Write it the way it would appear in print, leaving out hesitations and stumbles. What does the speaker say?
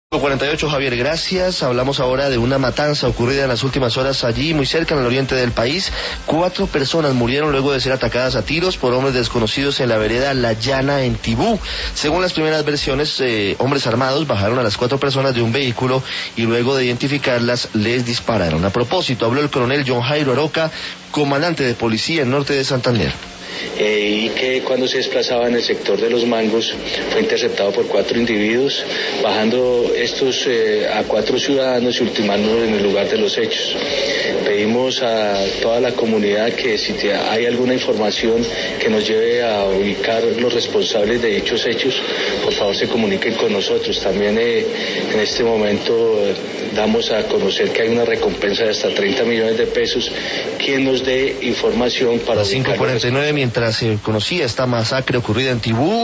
48, Javier, gracias. Hablamos ahora de una matanza ocurrida en las últimas horas allí, muy cerca, en el oriente del país. 4 personas murieron luego de ser atacadas a tiros por hombres desconocidos en la vereda La Llana, en Tibú. Según las primeras versiones, hombres armados bajaron a las 4 personas de un vehículo y luego de identificarlas, les dispararon. A propósito, habló el coronel John Jairo Aroca, comandante de policía en norte de Santander. Y que cuando se desplazaba en el sector de Los Mangos fue interceptado por 4 individuos, bajando estos a 4 ciudadanos y ultimándolos en el lugar de los hechos. Pedimos a toda la comunidad que si hay alguna información que nos lleve a ubicar los responsables de dichos hechos, por favor se comuniquen con nosotros. También en este momento damos a conocer que hay una recompensa de hasta 30 millones de pesos quien nos dé información para... A las 5:49, mientras se conocía esta masacre ocurrida en Tibú.